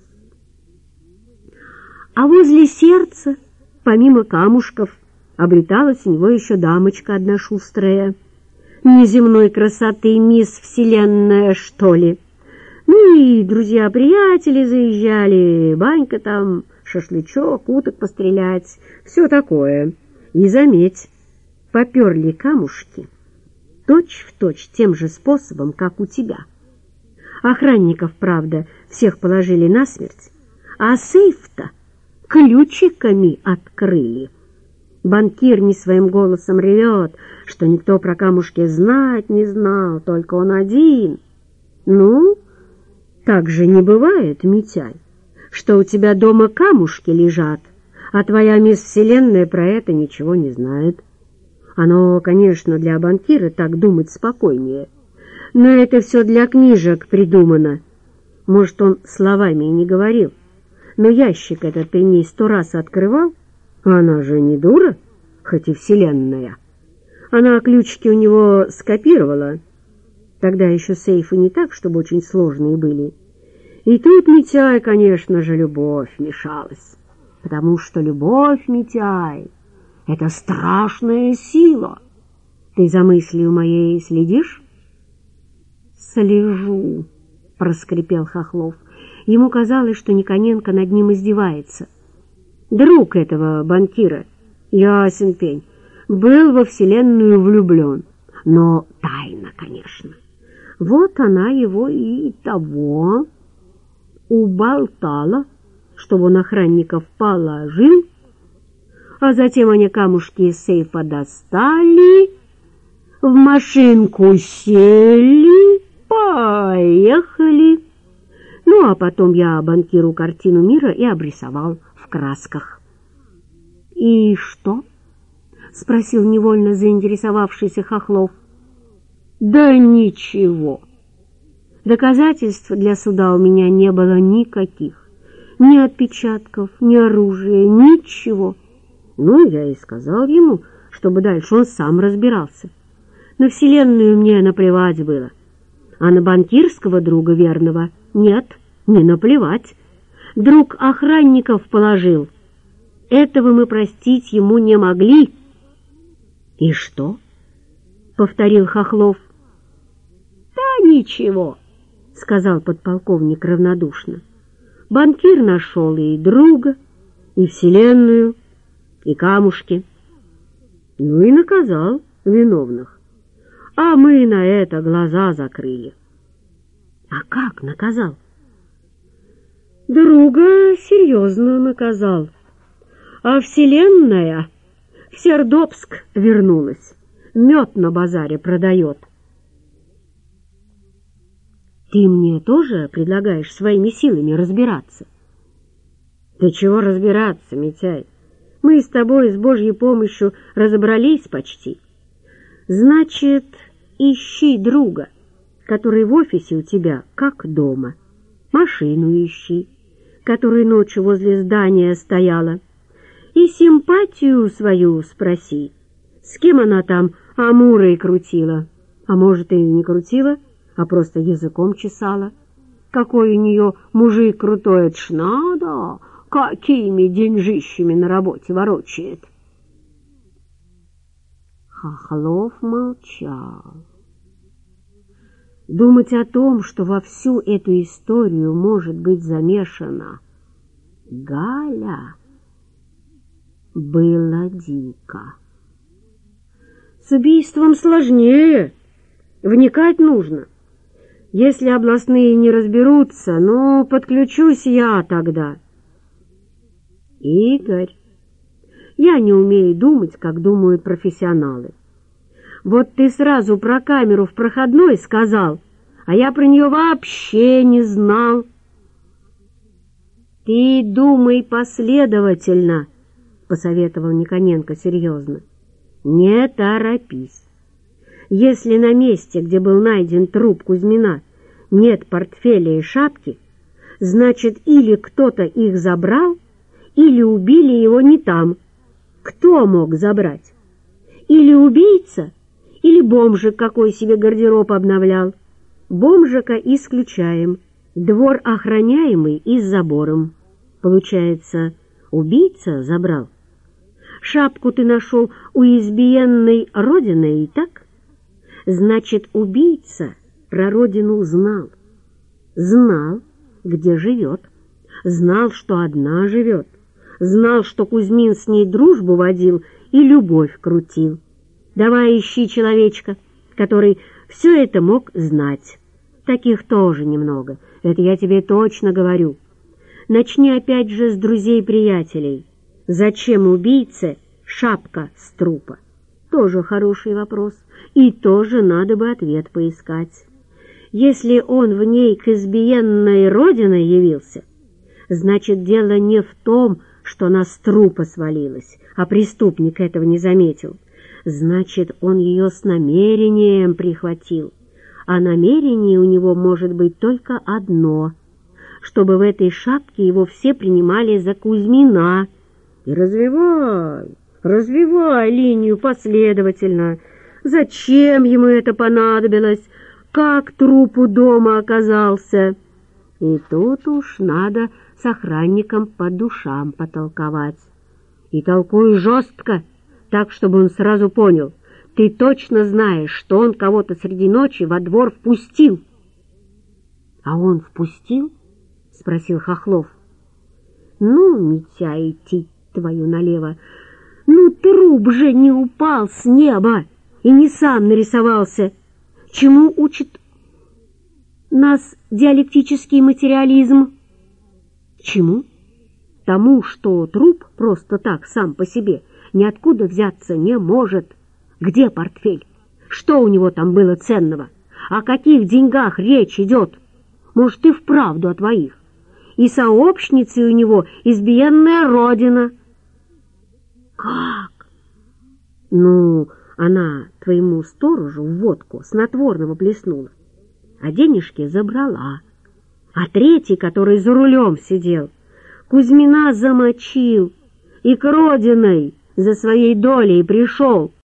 А возле сердца, помимо камушков, обреталась у него еще дамочка одна шустрая. Неземной красоты мисс Вселенная, что ли. Ну и друзья-приятели заезжали, банька там, шашлычок, уток пострелять, все такое. И заметь, поперли камушки точь-в-точь тем же способом, как у тебя. Охранников, правда, всех положили насмерть, а сейф-то ключиками открыли. Банкир не своим голосом ревет, что никто про камушки знать не знал, только он один. Ну, так же не бывает, Митяй, что у тебя дома камушки лежат, а твоя мисс Вселенная про это ничего не знает. Оно, конечно, для банкира так думать спокойнее, но это все для книжек придумано. Может, он словами и не говорил, но ящик этот при ней 100 раз открывал. Она же не дура, хоть и Вселенная. Она ключики у него скопировала. Тогда еще сейфы не так, чтобы очень сложные были. И тут, Митяй, конечно же, любовь мешалась. Потому что любовь, Митяй, — это страшная сила. Ты за мыслью моей следишь? Слежу, — проскрипел Хохлов. Ему казалось, что Никоненко над ним издевается. Друг этого банкира, ясен пень, был во Вселенную влюблен, но тайно, конечно. Вот она его и того уболтала, чтобы он охранников положил, а затем они камушки из сейфа достали, в машинку сели, поехали. Ну, а потом я банкиру картину мира и обрисовал в красках. «И что?» — спросил невольно заинтересовавшийся Хохлов. «Да ничего. Доказательств для суда у меня не было никаких. Ни отпечатков, ни оружия, ничего. Ну, я и сказал ему, чтобы дальше он сам разбирался. На Вселенную мне наплевать было, а на банкирского друга верного нет, Не наплевать. Друг охранников положил. Этого мы простить ему не могли. — И что? — повторил Хохлов. — Да ничего, — сказал подполковник равнодушно. Банкир нашел и друга, и вселенную, и камушки. Ну и наказал виновных. А мы на это глаза закрыли. А как наказал? Друга серьезно наказал. А вселенная в Сердобск вернулась. Мед на базаре продает. Ты мне тоже предлагаешь своими силами разбираться? Да чего разбираться, Митяй? Мы с тобой с Божьей помощью разобрались почти. Значит, ищи друга, который в офисе у тебя как дома. Машину ищи, которая ночью возле здания стояла. И симпатию свою спроси, с кем она там амурой крутила. А может, и не крутила, а просто языком чесала. Какой у нее мужик крутой, это ж надо, какими деньжищами на работе ворочает. Хохлов молчал. Думать о том, что во всю эту историю может быть замешана Галя, было дико. С убийством сложнее, вникать нужно. Если областные не разберутся, ну, подключусь я тогда. Игорь, я не умею думать, как думают профессионалы. Вот ты сразу про камеру в проходной сказал, а я про нее вообще не знал. Ты думай последовательно, посоветовал Никоненко серьезно. Не торопись. Если на месте, где был найден труп Кузьмина, нет портфеля и шапки, значит, или кто-то их забрал, или убили его не там. Кто мог забрать? Или убийца, или бомжик какой себе гардероб обновлял. Бомжика исключаем. Двор охраняемый и с забором. Получается, убийца забрал. Шапку ты нашел у избиенной родины, и так? Значит, убийца про родину знал. Знал, где живет. Знал, что одна живет. Знал, что Кузьмин с ней дружбу водил и любовь крутил. Давай ищи человечка, который все это мог знать. Таких тоже немного, это я тебе точно говорю. Начни опять же с друзей-приятелей. Зачем убийце шапка с трупа? Тоже хороший вопрос, и тоже надо бы ответ поискать. Если он в ней к избиенной родиной явился, значит, дело не в том, что она с трупа свалилась, а преступник этого не заметил. Значит, он ее с намерением прихватил. А намерение у него может быть только одно, чтобы в этой шапке его все принимали за Кузьмина. И развивай линию последовательно. Зачем ему это понадобилось? Как труп у дома оказался? И тут уж надо с охранником по душам потолковать. И толкуй жестко, так, чтобы он сразу понял. Ты точно знаешь, что он кого-то среди ночи во двор впустил. — А он впустил? — спросил Хохлов. — Ну, Митя, идти твою налево. Ну, труп же не упал с неба и не сам нарисовался. Чему учит нас диалектический материализм? Чему? Тому, что труп просто так сам по себе ниоткуда взяться не может. Где портфель? Что у него там было ценного? О каких деньгах речь идет? Может, и вправду о твоих. И сообщницей у него избиенная родина. Как? Ну, она твоему сторожу водку снотворного плеснула, а денежки забрала. А третий, который за рулем сидел, Кузьмина замочил и к родиной за своей долей пришел.